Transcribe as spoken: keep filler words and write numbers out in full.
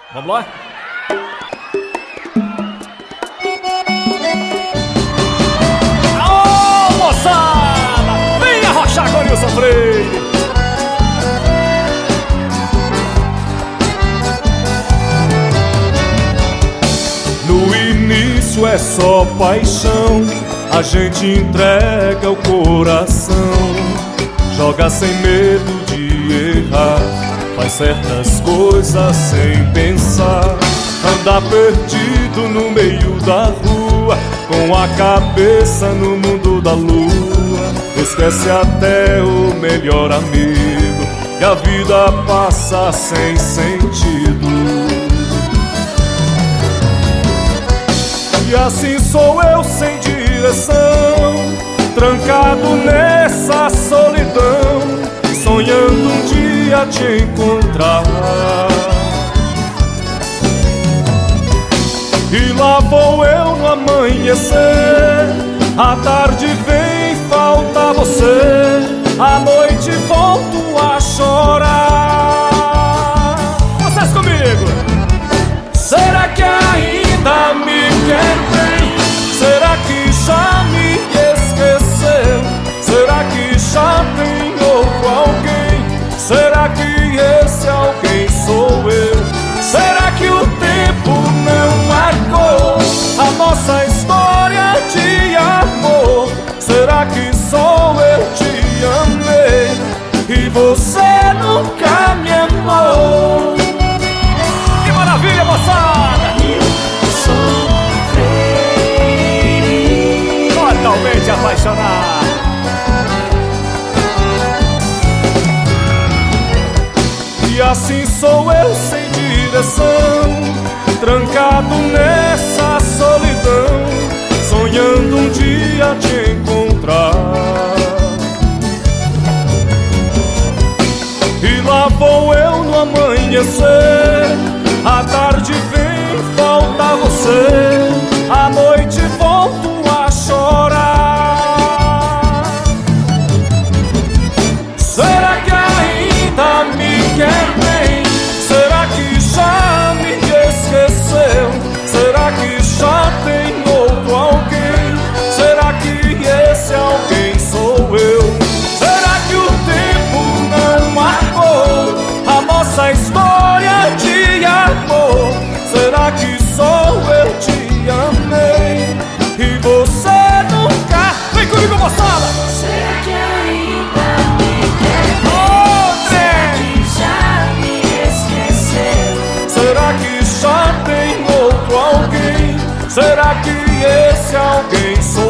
Vamos lá? Aô, moçada! Venha arrochar com o Nilson Freire! No início é só paixão, a gente entrega o coração, joga sem medo de errar, faz certas coisas sem pensar, anda perdido no meio da rua, com a cabeça no mundo da lua, esquece até o melhor amigo, e a vida passa sem sentido. E assim sou eu sem direção, trancado nessa solidão, sonhando um dia te encontrar. E lá vou eu no amanhecer, à tarde vem falta você, à noite volto a chorar. Vocês comigo! Será que ainda me quer bem? Será que já me esqueceu? Será que já tem outro alguém? Será que esse alguém sou eu? Será que o tempo não marcou a nossa história de amor? Será que só eu te amei e você nunca me amou? Que maravilha, moçada! Totalmente apaixonado. E assim sou eu sem direção, trancado nessa solidão, sonhando um dia te encontrar. E lá vou eu no amanhecer, à tarde vem falta você, à noite volto a chorar. Será que ainda me quer bem? Será que já me esqueceu? Será que já tem outro alguém? Será que esse alguém sou eu? Será que o tempo não marcou a nossa história de amor? Será que só eu te amei e você nunca... Vem comigo, moçada! Será que ainda me quer bem? Será que já me esqueceu? Será que já tem outro alguém? Será que esse alguém sou